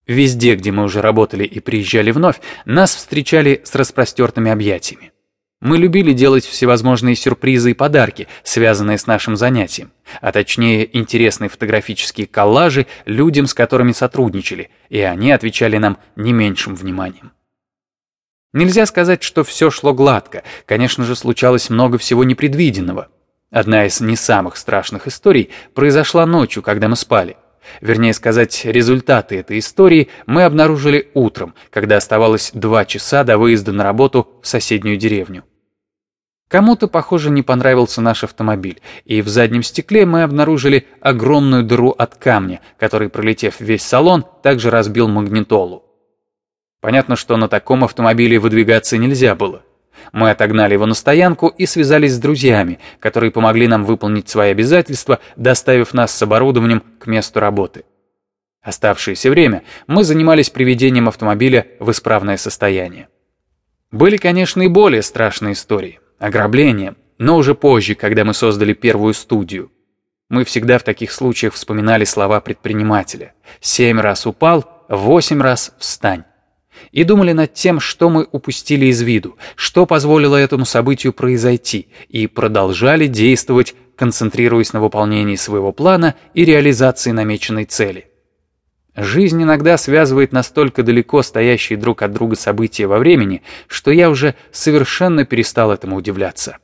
Везде, где мы уже работали и приезжали вновь, нас встречали с распростертыми объятиями. Мы любили делать всевозможные сюрпризы и подарки, связанные с нашим занятием, а точнее интересные фотографические коллажи людям, с которыми сотрудничали, и они отвечали нам не меньшим вниманием. Нельзя сказать, что все шло гладко, конечно же, случалось много всего непредвиденного. Одна из не самых страшных историй произошла ночью, когда мы спали. Вернее сказать, результаты этой истории мы обнаружили утром, когда оставалось 2 часа до выезда на работу в соседнюю деревню. Кому-то, похоже, не понравился наш автомобиль, и в заднем стекле мы обнаружили огромную дыру от камня, который, пролетев весь салон, также разбил магнитолу. Понятно, что на таком автомобиле выдвигаться нельзя было. Мы отогнали его на стоянку и связались с друзьями, которые помогли нам выполнить свои обязательства, доставив нас с оборудованием к месту работы. Оставшееся время мы занимались приведением автомобиля в исправное состояние. Были, конечно, и более страшные истории. Ограбления, но уже позже, когда мы создали первую студию. Мы всегда в таких случаях вспоминали слова предпринимателя: 7 раз упал, 8 раз встань. И думали над тем, что мы упустили из виду, что позволило этому событию произойти, и продолжали действовать, концентрируясь на выполнении своего плана и реализации намеченной цели. Жизнь иногда связывает настолько далеко стоящие друг от друга события во времени, что я уже совершенно перестал этому удивляться.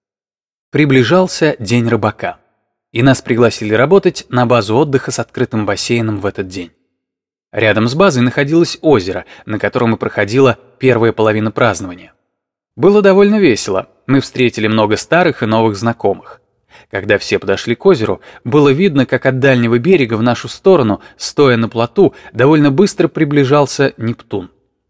Приближался День рыбака, и нас пригласили работать на базу отдыха с открытым бассейном в этот день. Рядом с базой находилось озеро, на котором и проходила первая половина празднования. Было довольно весело, мы встретили много старых и новых знакомых. Когда все подошли к озеру, было видно, как от дальнего берега в нашу сторону, стоя на плоту, довольно быстро приближался Нептун.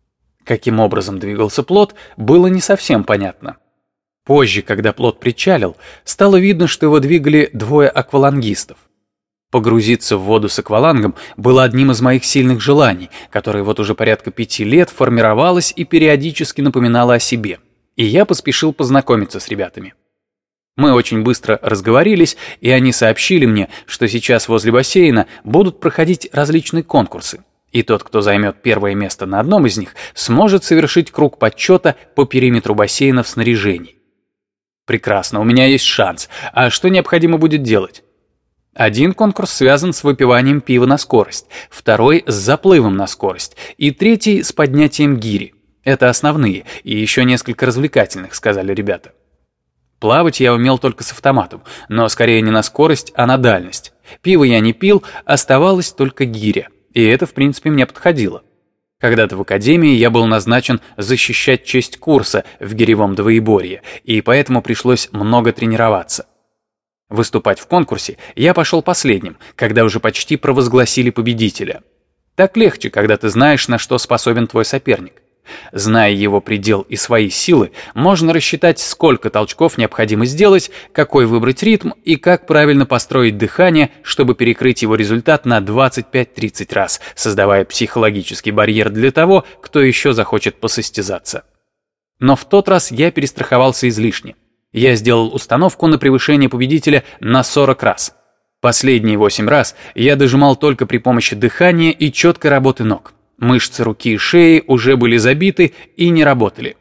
Каким образом двигался плот, было не совсем понятно. Позже, когда плот причалил, стало видно, что его двигали 2 аквалангистов. Погрузиться в воду с аквалангом было одним из моих сильных желаний, которое вот уже порядка 5 лет формировалось и периодически напоминало о себе. И я поспешил познакомиться с ребятами. Мы очень быстро разговорились, и они сообщили мне, что сейчас возле бассейна будут проходить различные конкурсы. И тот, кто займет первое место на одном из них, сможет совершить круг подсчета по периметру бассейна в снаряжении. Прекрасно, у меня есть шанс. А что необходимо будет делать? Один конкурс связан с выпиванием пива на скорость, второй с заплывом на скорость, и третий с поднятием гири. Это основные, и еще несколько развлекательных, сказали ребята. Плавать я умел только с автоматом, но скорее не на скорость, а на дальность. Пиво я не пил, оставалась только гиря, и это, в принципе, мне подходило. Когда-то в академии я был назначен защищать честь курса в гиревом двоеборье, и поэтому пришлось много тренироваться. Выступать в конкурсе я пошел последним, когда уже почти провозгласили победителя. Так легче, когда ты знаешь, на что способен твой соперник. Зная его предел и свои силы, можно рассчитать, сколько толчков необходимо сделать, какой выбрать ритм и как правильно построить дыхание, чтобы перекрыть его результат на 25-30 раз, создавая психологический барьер для того, кто еще захочет посостязаться. Но в тот раз я перестраховался излишне. Я сделал установку на превышение победителя на 40 раз. Последние 8 раз я дожимал только при помощи дыхания и четкой работы ног. Мышцы руки и шеи уже были забиты и не работали.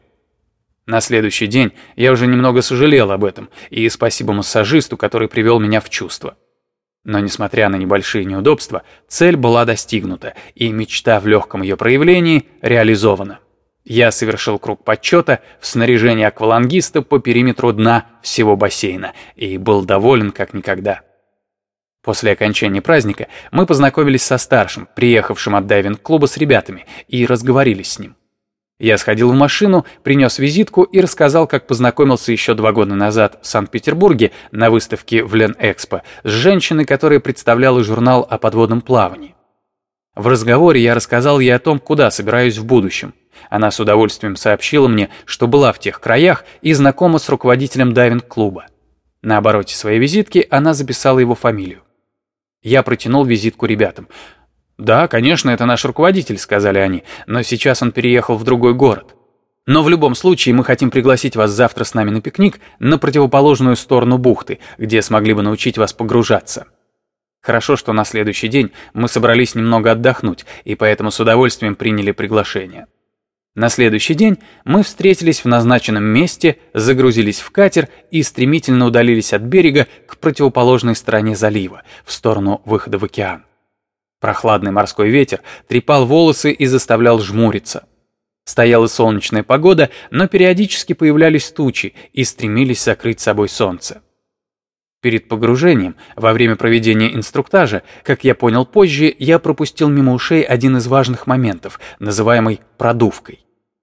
На следующий день я уже немного сожалел об этом, и спасибо массажисту, который привел меня в чувство. Но несмотря на небольшие неудобства, цель была достигнута, и мечта в легком ее проявлении реализована. Я совершил круг подсчета в снаряжении аквалангиста по периметру дна всего бассейна и был доволен как никогда. После окончания праздника мы познакомились со старшим, приехавшим от дайвинг-клуба с ребятами, и разговорились с ним. Я сходил в машину, принес визитку и рассказал, как познакомился еще 2 года назад в Санкт-Петербурге на выставке в Ленэкспо с женщиной, которая представляла журнал о подводном плавании. В разговоре я рассказал ей о том, куда собираюсь в будущем. Она с удовольствием сообщила мне, что была в тех краях и знакома с руководителем дайвинг-клуба. На обороте своей визитки она записала его фамилию. Я протянул визитку ребятам. «Да, конечно, это наш руководитель», — сказали они, «но сейчас он переехал в другой город. Но в любом случае мы хотим пригласить вас завтра с нами на пикник на противоположную сторону бухты, где смогли бы научить вас погружаться». Хорошо, что на следующий день мы собрались немного отдохнуть, и поэтому с удовольствием приняли приглашение. На следующий день мы встретились в назначенном месте, загрузились в катер и стремительно удалились от берега к противоположной стороне залива, в сторону выхода в океан. Прохладный морской ветер трепал волосы и заставлял жмуриться. Стояла солнечная погода, но периодически появлялись тучи и стремились закрыть собой солнце. Перед погружением, во время проведения инструктажа, как я понял позже, я пропустил мимо ушей один из важных моментов, называемый продувкой.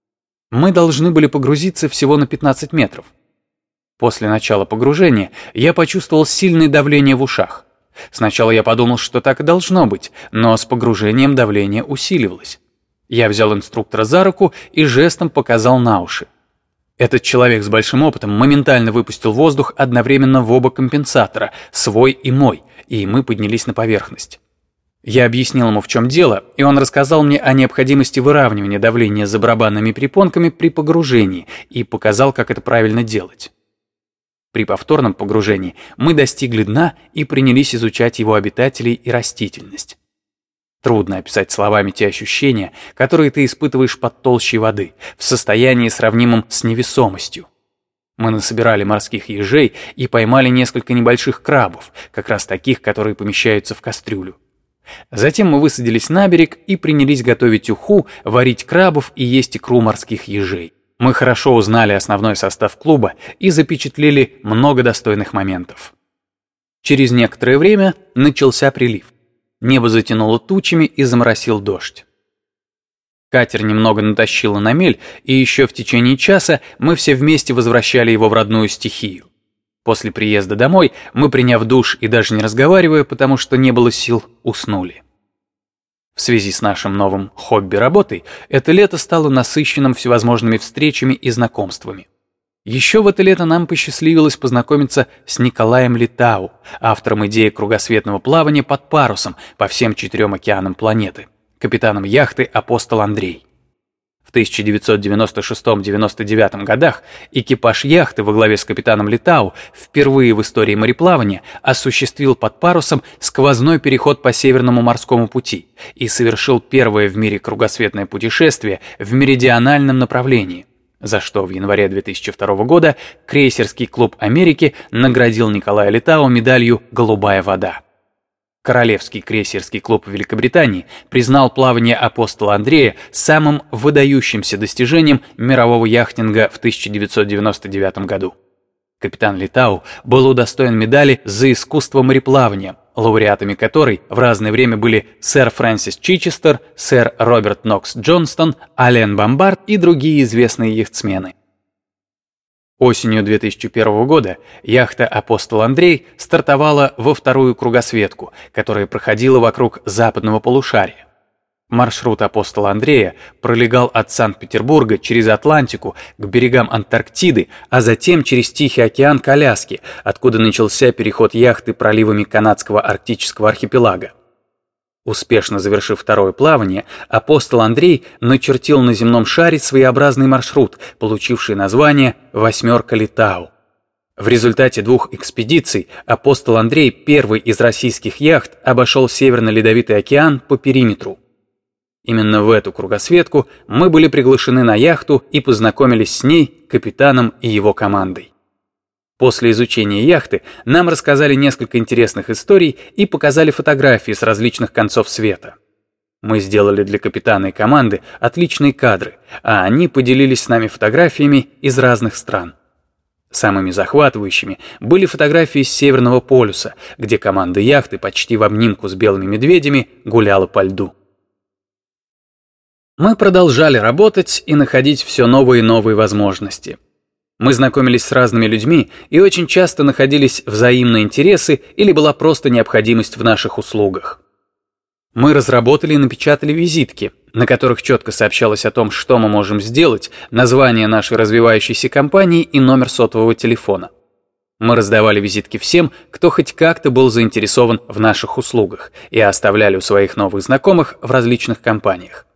Мы должны были погрузиться всего на 15 метров. После начала погружения я почувствовал сильное давление в ушах. Сначала я подумал, что так и должно быть, но с погружением давление усиливалось. Я взял инструктора за руку и жестом показал на уши. Этот человек с большим опытом моментально выпустил воздух одновременно в оба компенсатора, свой и мой, и мы поднялись на поверхность. Я объяснил ему, в чем дело, и он рассказал мне о необходимости выравнивания давления за барабанными перепонками при погружении и показал, как это правильно делать. При повторном погружении мы достигли дна и принялись изучать его обитателей и растительность. Трудно описать словами те ощущения, которые ты испытываешь под толщей воды, в состоянии, сравнимом с невесомостью. Мы насобирали морских ежей и поймали несколько небольших крабов, как раз таких, которые помещаются в кастрюлю. Затем мы высадились на берег и принялись готовить уху, варить крабов и есть икру морских ежей. Мы хорошо узнали основной состав клуба и запечатлели много достойных моментов. Через некоторое время начался прилив. Небо затянуло тучами и заморосил дождь. Катер немного натащило на мель, и еще в течение часа мы все вместе возвращали его в родную стихию. После приезда домой мы, приняв душ и даже не разговаривая, потому что не было сил, уснули. В связи с нашим новым хобби-работой, это лето стало насыщенным всевозможными встречами и знакомствами. Еще в это лето нам посчастливилось познакомиться с Николаем Литау, автором идеи кругосветного плавания под парусом по всем 4 океанам планеты, капитаном яхты «Апостол Андрей». В 1996-99 годах экипаж яхты во главе с капитаном Литау впервые в истории мореплавания осуществил под парусом сквозной переход по Северному морскому пути и совершил первое в мире кругосветное путешествие в меридиональном направлении, за что в январе 2002 года крейсерский клуб Америки наградил Николая Литау медалью «Голубая вода». Королевский крейсерский клуб Великобритании признал плавание «Апостола Андрея» самым выдающимся достижением мирового яхтинга в 1999 году. Капитан Литау был удостоен медали за искусство мореплавания, лауреатами которой в разное время были сэр Фрэнсис Чичестер, сэр Роберт Нокс Джонстон, Ален Бомбард и другие известные яхтсмены. Осенью 2001 года яхта «Апостол Андрей» стартовала во вторую кругосветку, которая проходила вокруг западного полушария. Маршрут «Апостола Андрея» пролегал от Санкт-Петербурга через Атлантику к берегам Антарктиды, а затем через Тихий океан к Аляске, откуда начался переход яхты проливами канадского арктического архипелага. Успешно завершив второе плавание, «Апостол Андрей» начертил на земном шаре своеобразный маршрут, получивший название «Восьмерка Литау». В результате 2 экспедиций «Апостол Андрей», первый из российских яхт, обошел Северный Ледовитый океан по периметру. Именно в эту кругосветку мы были приглашены на яхту и познакомились с ней, капитаном и его командой. После изучения яхты нам рассказали несколько интересных историй и показали фотографии с различных концов света. Мы сделали для капитана и команды отличные кадры, а они поделились с нами фотографиями из разных стран. Самыми захватывающими были фотографии с Северного полюса, где команда яхты почти в обнимку с белыми медведями гуляла по льду. Мы продолжали работать и находить все новые и новые возможности. Мы знакомились с разными людьми и очень часто находились взаимные интересы или была просто необходимость в наших услугах. Мы разработали и напечатали визитки, на которых четко сообщалось о том, что мы можем сделать, название нашей развивающейся компании и номер сотового телефона. Мы раздавали визитки всем, кто хоть как-то был заинтересован в наших услугах, и оставляли у своих новых знакомых в различных компаниях.